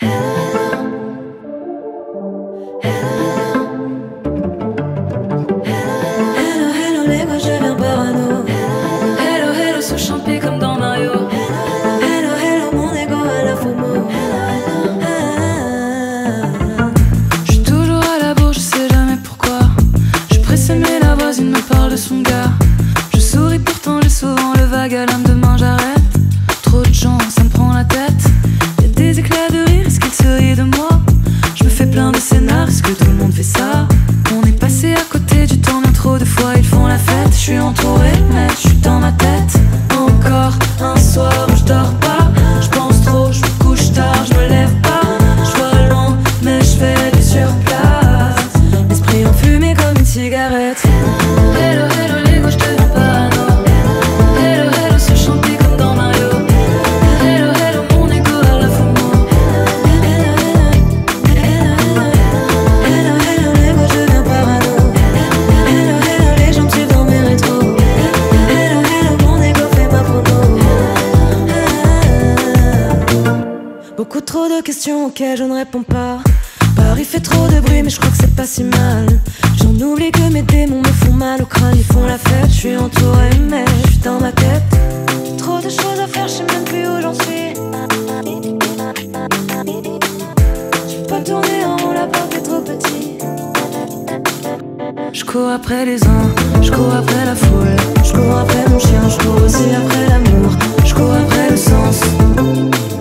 Hello, hello, les gars, je deviens parano. Hello, hello, sous champi comme dans Mario. Hello, hello, mon ego à la FOMO. J'suis toujours à la bourre, je sais jamais pourquoi. J'suis pressé mais la voisine me parle de son gars. Je souris pourtant j'ai souvent le vague à l'âme, demain j'arrête. Trop de gens, ça me prend la tête. Y'a des éclats de rire, est-ce qu'ils se rient de moi? Je me fais plein de scénars, est-ce que tout le monde fait ça? On est passé à côté du temps bien trop de fois, ils font la fête. Je suis entouré, mais je suis dans ma tête. Encore un soir où je dors pas. Je pense trop, je me couche tard, je me lève pas. Je vois loin, mais je fais du surplace. L'esprit enfumé comme une cigarette. Hello, hello, l'ego, je deviens parano. Hello, hello, ce chantier comme dans Mario. Hello, hello, mon ego à la FOMO. Hello, hello, l'ego, je deviens parano. Hello, hello, les gens suivent dans mes rétros. Hello, hello, mon ego fait ma promo. Beaucoup trop de questions auxquelles je ne réponds pas. Paris fait trop de bruit mais je crois que c'est pas si mal. J'en oublie que mes démons me font mal au crâne, ils font la fête. Je suis entouré mais je suis dans ma tête. Trop de choses à faire, je sais même plus où j'en suis. Je peux tourner en rond, la porte est trop petite. Je cours après les uns, je cours après la foule. Je cours après mon chien, je cours aussi après l'amour. Je cours après le sens.